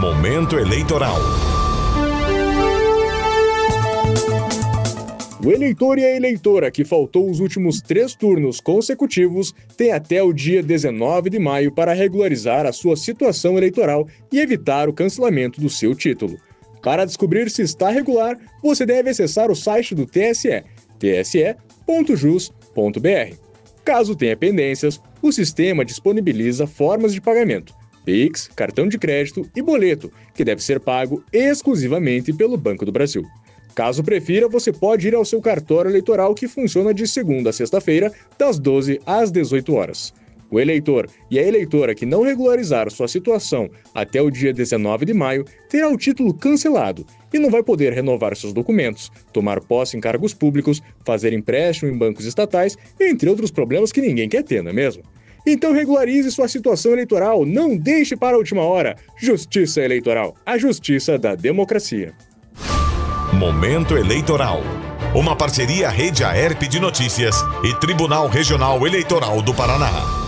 Momento eleitoral. O eleitor e a eleitora que faltou os últimos 3 turnos consecutivos tem até o dia 19 de maio para regularizar a sua situação eleitoral e evitar o cancelamento do seu título. Para descobrir se está regular, você deve acessar o site do TSE, tse.jus.br. Caso tenha pendências, o sistema disponibiliza formas de pagamento, Pix, cartão de crédito e boleto, que deve ser pago exclusivamente pelo Banco do Brasil. Caso prefira, você pode ir ao seu cartório eleitoral que funciona de segunda a sexta-feira, das 12 às 18 horas. O eleitor e a eleitora que não regularizar sua situação até o dia 19 de maio terá o título cancelado e não vai poder renovar seus documentos, tomar posse em cargos públicos, fazer empréstimo em bancos estatais, entre outros problemas que ninguém quer ter, não é mesmo? Então regularize sua situação eleitoral, não deixe para a última hora. Justiça Eleitoral, a justiça da democracia. Momento eleitoral. Uma parceria Rede Aerp de Notícias e Tribunal Regional Eleitoral do Paraná.